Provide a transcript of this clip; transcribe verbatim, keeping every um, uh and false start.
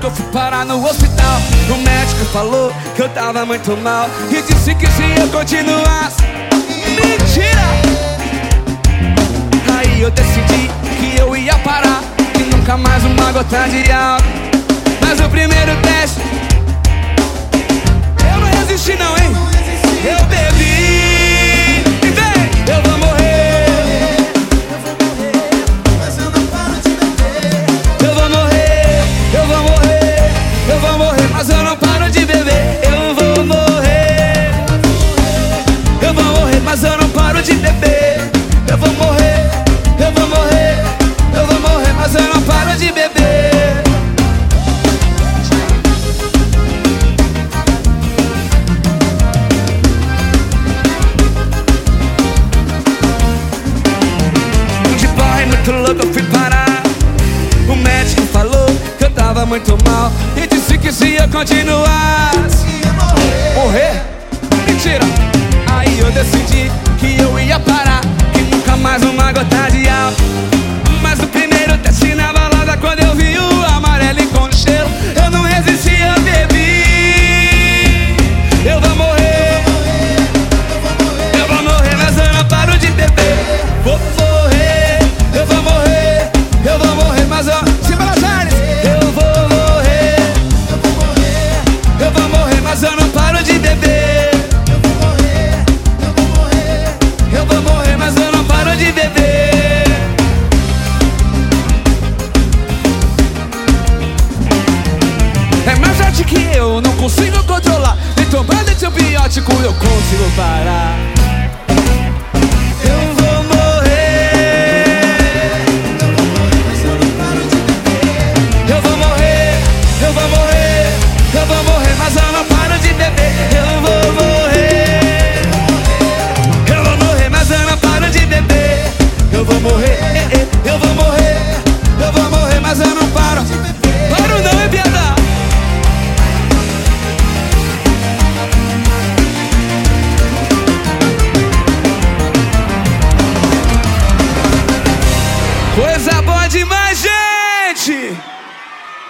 eu fui parar no hospital. O médico falou que eu tava muito mal e disse que se eu continuasse, mentira! Aí eu decidi que eu ia parar, que nunca mais uma gota de álcool. Mas o primeiro teste eu não resisti não, hein? Eu bebi e vem, eu vou morrer. Mas eu não paro de beber. Eu vou morrer, eu vou morrer, eu vou morrer, mas eu não paro de beber. Eu vou morrer, eu vou morrer, mas eu não paro de beber. Eu vou morrer, eu vou morrer, eu vou morrer, mas eu não paro de beber. Muito louco eu fui parar. O médico falou que eu tava muito mal e disse que se eu continuasse, Ia morrer. morrer? Mentira! Aí eu decidi que eu ia parar, que nunca mais uma gota de álcool. Mas no primeiro teste na balada, quando eu vi o amarelo com gelo, eu não resisti, eu bebi. Eu vou morrer, eu vou morrer, mas eu não paro de beber. Vou morrer, eu vou morrer, eu vou morrer, mas eu... Simbora, Charles! Eu vou morrer, Eu vou morrer. eu vou morrer, mas eu não paro de beber. Eu vou morrer. Eu vou morrer. Eu vou morrer, mas eu não paro de beber. É mais forte que eu, não consigo controlar. Nem tomando antibiótico eu consigo parar. Eu vou morrer, Mas eu não paro de beber. eu vou morrer, eu vou morrer, eu vou morrer, mas eu não paro de beber. Eu vou morrer, eu vou morrer, mas eu não paro de beber. Eu vou morrer, eh, eh, eu vou morrer, eu vou morrer, mas eu não paro. Paro não, é piada. Coisa boa demais, gente!